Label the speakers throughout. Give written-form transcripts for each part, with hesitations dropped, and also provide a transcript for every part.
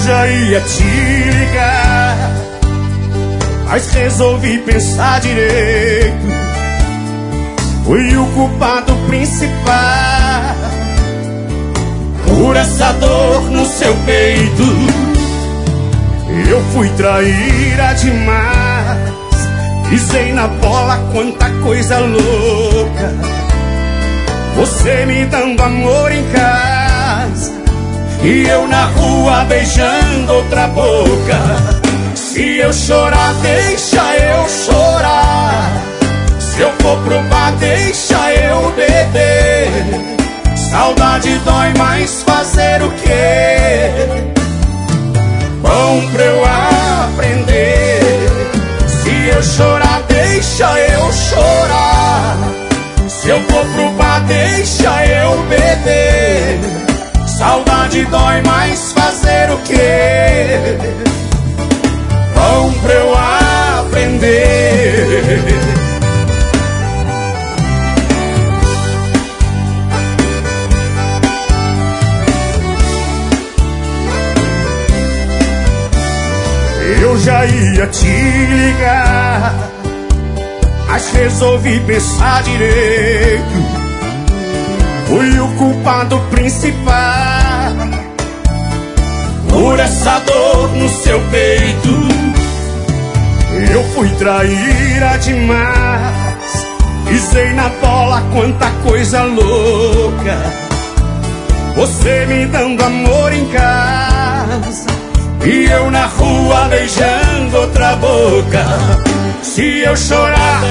Speaker 1: já ia te ligar, mas resolvi pensar direito. Fui o culpado principal por essa dor no seu peito. Eu fui traíra demais, pisei na bola, quanta coisa louca. Você me dando amor em casa e eu na rua beijando outra boca. Se eu chorar, deixa eu chorar. Se eu for pro bar, deixa eu beber. Saudade dói, mas fazer o quê? Bom pra eu aprender. Se eu chorar, deixa eu chorar. Se eu for pro bar, deixa eu beber. Saudade dói, mas fazer o quê? Bom pra eu aprender. Eu já ia te ligar, mas resolvi pensar direito. Fui o culpado principal por essa dor no seu peito. Eu fui traíra demais, pisei na bola, quanta coisa louca. Você me dando amor em casa e eu na rua beijando outra boca. Se eu chorar,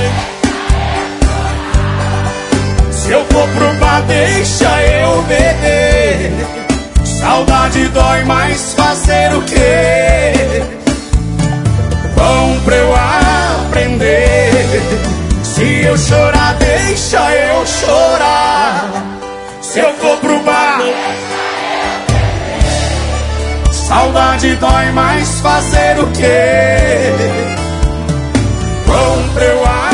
Speaker 1: se eu for pro bar, deixa eu beber. Saudade dói, mas fazer o quê? Bom pra eu aprender. Se eu chorar, deixa eu chorar. Se eu for pro bar, saudade dói, mas fazer o quê? Bom pra eu